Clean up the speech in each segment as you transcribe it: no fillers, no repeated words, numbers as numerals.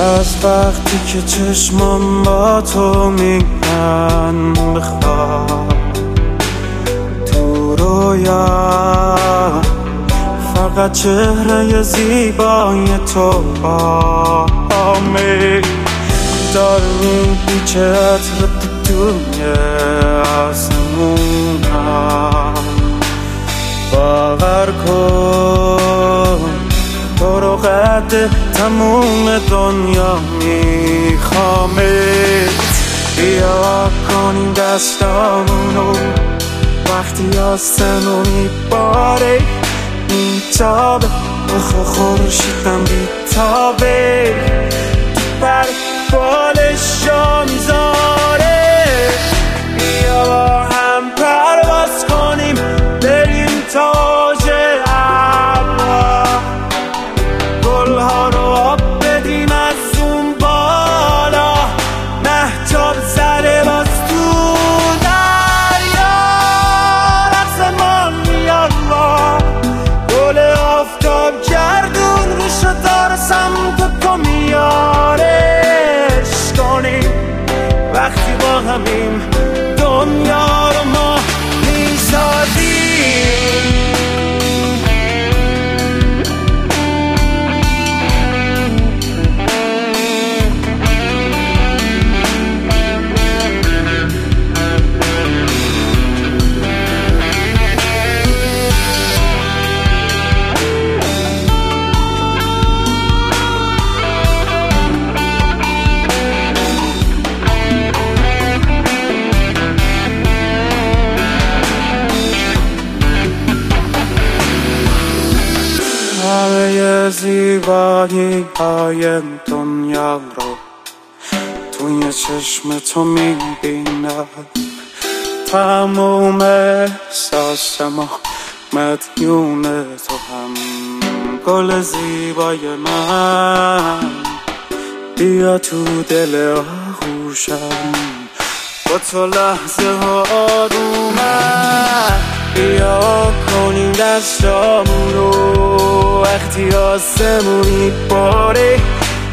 از وقتی که چشمام با تو میگن بخواب تو رویا، فقط چهره زیبای تو باهمه. داره میپیچه عطر توی آسمونم، باور کن تو رو قد تموم دنیا میخوامت. بیا کنیم دستامونو وقتی آسمون میباره، میتابه آخه خورشیدم بیتابه، بر بالشا میذاره. بیا با هم پرواز کنیم بریم تاج ابرا، گلها رو آب بدیم از اون بالا، مهتاب زده باز تو دریا. رقصمان یالله گل آفتاب گردون روشو داره سمت تو میارش کنیم وقتی با همیم دنیا رو ما میسازیم. همه زیبایی های دنیا رو توی چشم تو میبینم، تموم احساس ما مدیون تو هم گل زیبای من. بیا تو دل آغوشم با تو لحظه آرومم، بیا کنیم دستامون رو وقتی آسمون میباره،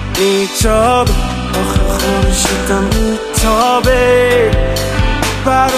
میتابه آخه خورشیدم میتابه، بر